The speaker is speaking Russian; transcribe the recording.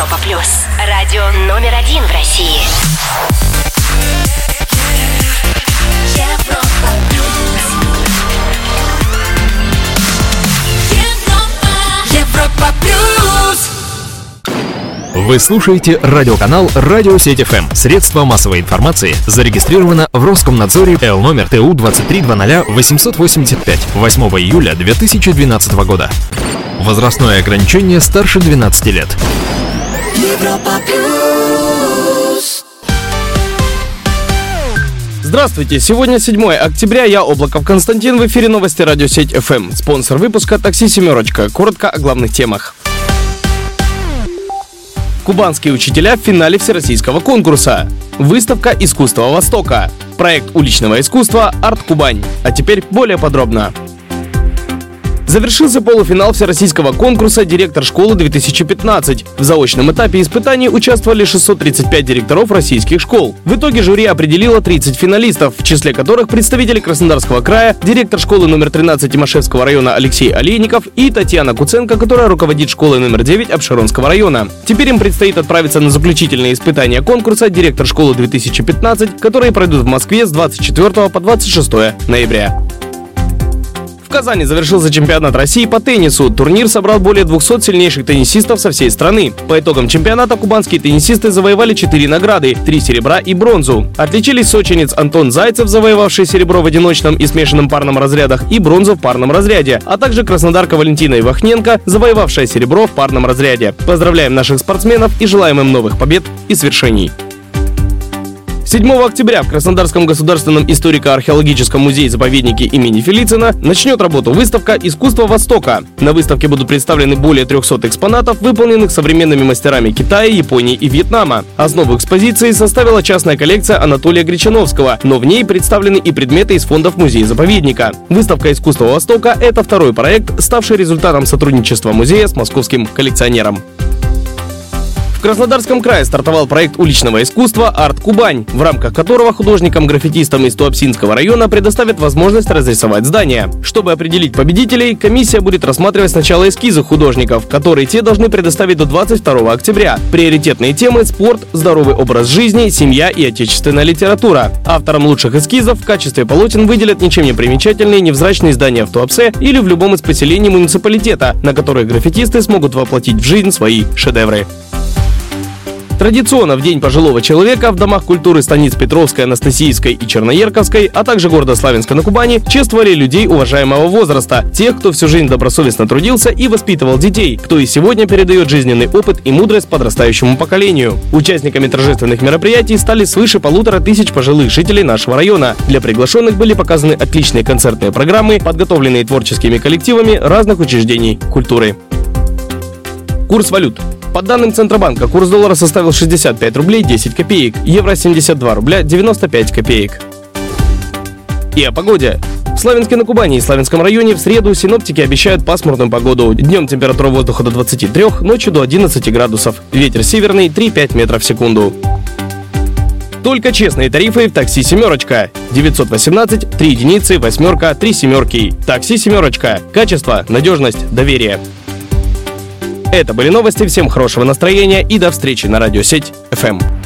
Европа плюс. Радио номер 1 в России. Европа плюс. Европа плюс. Вы слушаете радиоканал «Радиосеть ФМ». Средство массовой информации зарегистрировано в Роскомнадзоре Л номер ТУ 2300-885 8 июля 2012 года. Возрастное ограничение старше 12 лет. Европа плюс. Здравствуйте, сегодня 7 октября, я Облаков Константин, в эфире новости «Радиосеть ФМ». Спонсор выпуска «Такси Семерочка». Коротко о главных темах. Кубанские учителя в финале всероссийского конкурса. Выставка «Искусство Востока». Проект уличного искусства «Арт Кубань». А теперь более подробно. Завершился полуфинал всероссийского конкурса «Директор школы-2015». В заочном этапе испытаний участвовали 635 директоров российских школ. В итоге жюри определило 30 финалистов, в числе которых представители Краснодарского края, директор школы номер 13 Тимошевского района Алексей Олейников и Татьяна Куценко, которая руководит школой номер 9 Обширонского района. Теперь им предстоит отправиться на заключительные испытания конкурса «Директор школы-2015», которые пройдут в Москве с 24 по 26 ноября. В Казани завершился чемпионат России по теннису. Турнир собрал более 200 сильнейших теннисистов со всей страны. По итогам чемпионата кубанские теннисисты завоевали 4 награды, 3 серебра и бронзу. Отличились сочинец Антон Зайцев, завоевавший серебро в одиночном и смешанном парном разрядах, и бронзу в парном разряде, а также краснодарка Валентина Ивахненко, завоевавшая серебро в парном разряде. Поздравляем наших спортсменов и желаем им новых побед и свершений. 7 октября в Краснодарском государственном историко-археологическом музее-заповеднике имени Фелицына начнет работу выставка «Искусство Востока». На выставке будут представлены более 300 экспонатов, выполненных современными мастерами Китая, Японии и Вьетнама. Основу экспозиции составила частная коллекция Анатолия Гречановского, но в ней представлены и предметы из фондов музея-заповедника. Выставка «Искусство Востока» — это второй проект, ставший результатом сотрудничества музея с московским коллекционером. В Краснодарском крае стартовал проект уличного искусства «Арт Кубань», в рамках которого художникам-граффитистам из Туапсинского района предоставят возможность разрисовать здания. Чтобы определить победителей, комиссия будет рассматривать сначала эскизы художников, которые те должны предоставить до 22 октября. Приоритетные темы – спорт, здоровый образ жизни, семья и отечественная литература. Авторам лучших эскизов в качестве полотен выделят ничем не примечательные невзрачные здания в Туапсе или в любом из поселений муниципалитета, на которых граффитисты смогут воплотить в жизнь свои шедевры. Традиционно в День пожилого человека в домах культуры станиц Петровской, Анастасийской и Черноерковской, а также города Славянска на Кубани, чествовали людей уважаемого возраста, тех, кто всю жизнь добросовестно трудился и воспитывал детей, кто и сегодня передает жизненный опыт и мудрость подрастающему поколению. Участниками торжественных мероприятий стали свыше 1500 пожилых жителей нашего района. Для приглашенных были показаны отличные концертные программы, подготовленные творческими коллективами разных учреждений культуры. Курс валют. По данным Центробанка, курс доллара составил 65 рублей 10 копеек, евро 72 рубля 95 копеек. И о погоде. В Славянске на Кубани и Славянском районе в среду синоптики обещают пасмурную погоду. Днем температура воздуха до 23, ночью до 11 градусов. Ветер северный 3-5 метров в секунду. Только честные тарифы в такси «Семерочка». 918 3 единицы, восьмерка, 3 семерки. Такси «Семерочка». Качество, надежность, доверие. Это были новости. Всем хорошего настроения и до встречи на Радиосеть ФМ.